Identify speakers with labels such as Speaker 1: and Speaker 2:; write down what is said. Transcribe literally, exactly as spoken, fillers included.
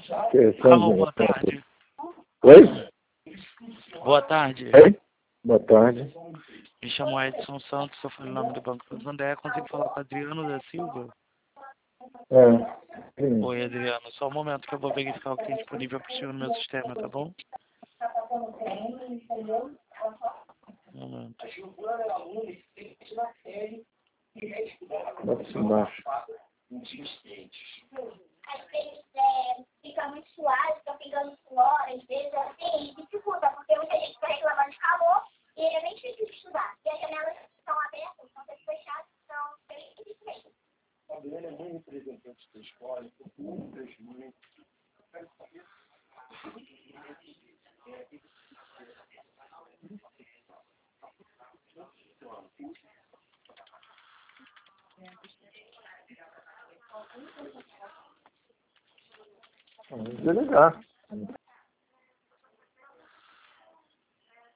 Speaker 1: Alô, boa tarde.
Speaker 2: Oi?
Speaker 1: Boa tarde.
Speaker 2: Oi? Boa tarde.
Speaker 1: Me chamo Edson Santos, eu falei o nome do Banco Santander. Consigo falar com Adriano da Silva?
Speaker 2: É. Sim.
Speaker 1: Oi, Adriano. Só um momento que eu vou verificar o que tem disponível para o senhor no meu sistema, tá bom? Um momento.
Speaker 2: Bota embaixo.
Speaker 3: Às vezes é, fica muito suado, fica pingando suor, às vezes assim, dificulta, porque muita gente está reclamando de calor e é bem difícil de estudar. E as janelas estão abertas, estão sempre fechadas, então é bem difícil mesmo.
Speaker 4: A Adriana é mãe representante da escola, procura as mães.
Speaker 2: Vamos desligar.